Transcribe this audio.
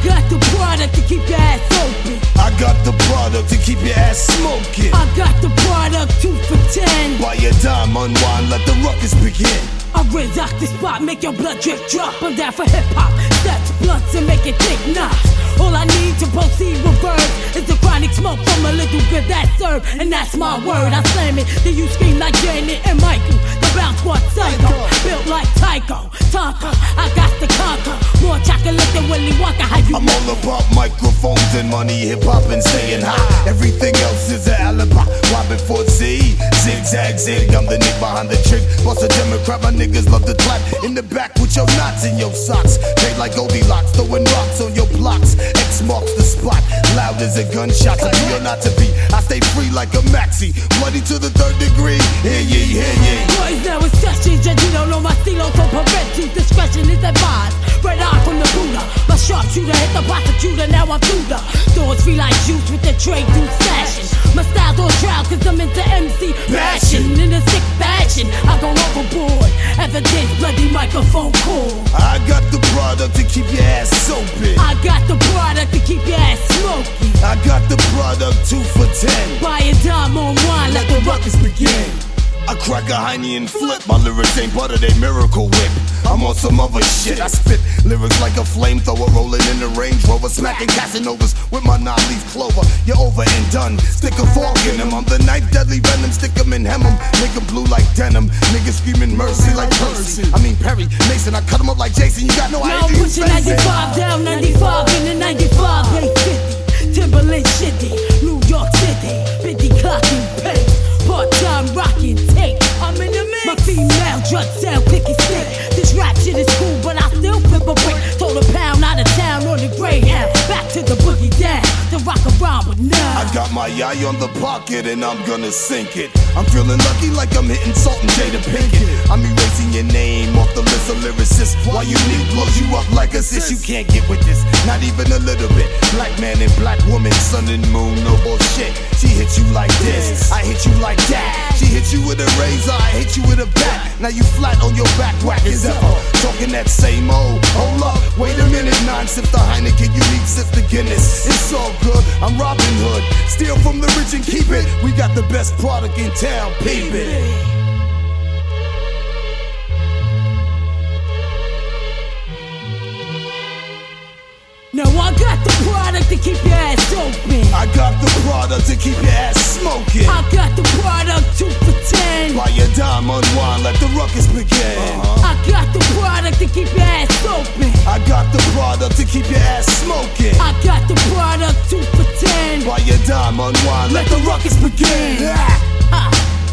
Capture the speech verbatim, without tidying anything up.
got the product to keep your ass open. I got the product to keep your ass smoking. I got the product two for ten. Buy a dime, unwind, let the ruckus begin. I rinse out the spot, make your blood drip drop. I'm down for hip hop, steps blunts and make it thick knots. All I need to proceed with verbs is the chronic smoke from a little good that serve, and that's my word. I slam it, then you scream like Janet and Michael. The bounce squad psycho, built like Tycho. Tonka, I got the conquer. More chocolate than Willy Wonka. How you I'm all about microphones and money, hip hop and staying high. Everything else is an alibi. Why before Z? Zigzag zig, I'm the nigga behind the trick. Boss a Democrat, my niggas love to clap in the back with your knots in your socks. They like Goldilocks, throwing rocks on your blocks. X marks the spot, loud as a gunshot. To be or not to be, I stay free like a maxi. Bloody to the third degree, hear ye, hear ye. Boys now in session, judge you don't know my stilo, so parental discretion is advised. Red eye from the Buddha, my sharpshooter hit the prosecutor, now I'm through the doors free like juice with the trade dude fashion. My style's on trial cause I'm into M C passion. In a sick fashion, I go overboard. Evidence, bloody microphone cord. I got the product to keep your ass open. I got the product to keep your ass smoking. I got the product two for ten. Buy a dime on wine, let the ruckus begin. I crack a hiney and flip. My lyrics ain't part of they miracle whip. I'm on some other shit. I spit lyrics like a flamethrower, rolling in the Range Rover, smacking Casanovas with my nine-leaf clover. You're over and done. Stick a fork in them. I'm the knife, deadly venom. Stick 'em and hem 'em. Make 'em blue like denim. Niggas screaming mercy like Percy. I mean Perry Mason. I cut 'em up like Jason. You got no now idea. I'm pushing ninety-five down, ninety-five in the ninety-five, eight fifty. Timberland shitty, New York City, fifty clocking pace. Part-time rockin' tape. I'm in the mix. My female drug sale, clicky stick. This rap shit is cool, but I still flip a brick. Told a pound out of town on the Greyhound. Back to the boogie down, to rock around with now. I got my eye on the pocket and I'm gonna sink it. I'm feeling lucky like I'm hitting Salt and Jada Pinkett. I'm erasing your name off the list of lyricists. While you need blows you up like a sis. You can't get with this, not even a little bit. Black man and black woman, sun and moon, no bullshit. She hit you like this, I hit you like that. She hit you with a razor, I hit you with a bat. Now you flat on your back, whack as ever. Talking that same old, hold up, wait a minute. Nine sips the Heineken, you need sips the Guinness. It's all good, I'm Robin Hood. Steal from the rich and keep it. We got the best product in town, peep it. Now I got the product to keep your ass open. I got the product to keep your ass smoking. I got the product two for ten. Buy a dime, unwind, let the ruckus begin. Uh-huh. I got the product to keep your ass open. I got the product to keep your ass smoking. I got the product two for ten. Buy a dime, unwind, let the ruckus begin. Ha.